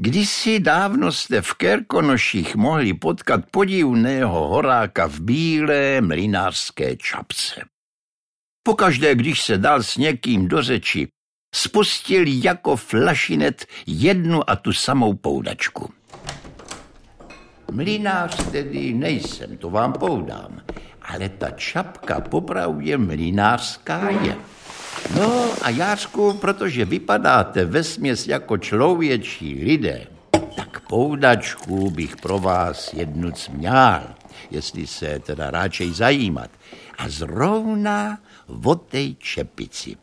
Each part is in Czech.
Kdysi dávno jste v Kerkonoších mohli potkat podivného horáka v bílé mlynářské čapce. Pokaždé, když se dal s někým do řeči, spustil jako flašinet jednu a tu samou poudačku. Mlynář tedy nejsem, to vám poudám, ale ta čapka popravdě mlynářská je. No a Jářku, protože vypadáte vesměs jako člověčí lidé, tak poudačku bych pro vás jednu měl, jestli se teda ráčej zajímat. A zrovna o tej čepici.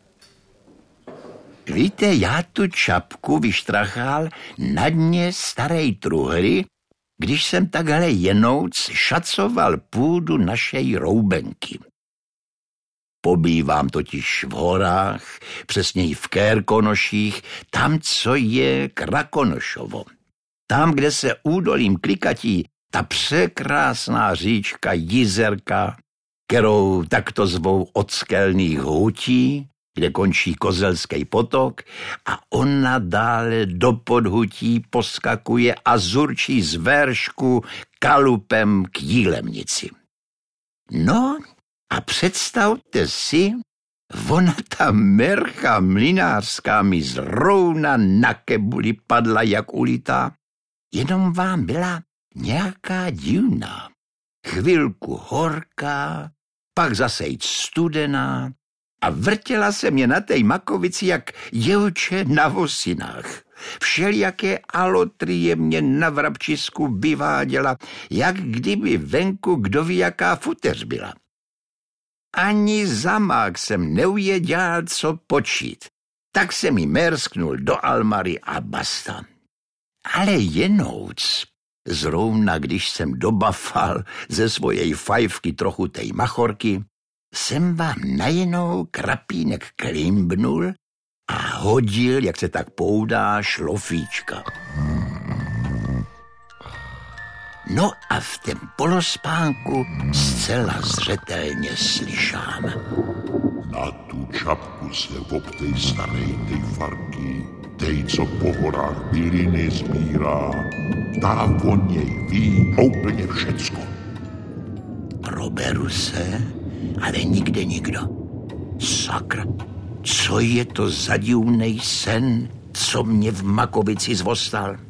Víte, já tu čapku vyštrachal na dně starej truhly, když jsem takhle jenouc šacoval půdu našej roubenky. Pobývám totiž v horách, přesněji v Kerkonoších, tam, co je Krakonošovo. Tam, kde se údolím klikatí ta překrásná říčka Jizerka, kterou takto zvou od skelných hutí, kde končí Kozelský potok a ona dále do podhutí poskakuje a zurčí z veršku kalupem k Jílemnici. No a představte si, ona ta mercha mlynářská mi zrovna na kebuli padla jak ulitá, jenom vám byla nějaká divná. Chvilku horká, pak zase jít studená a vrtěla se mě na tej makovici jak jevče na vosinách. Všelijaké alotrie mě na vrabčisku vyváděla, jak kdyby venku kdo ví jaká futeř byla. Ani zamák jsem neuvěděl, co počít. Tak jsem jí mersknul do almary a basta. Ale jenouc, zrovna když jsem dobafal ze svojej fajfky trochu tej machorky, jsem vám najednou krapínek klimbnul a hodil, jak se tak poudá, šlofíčka. No a v tom polospánku zcela zřetelně slyšám. Na tu čapku se obtej starej tej farky, tej, co po horách byliny sbírá, tá o něj ví úplně všecko. Proberu se, ale nikde nikdo. Sakra, co je to za divnej sen, co mě v makovici zvostal?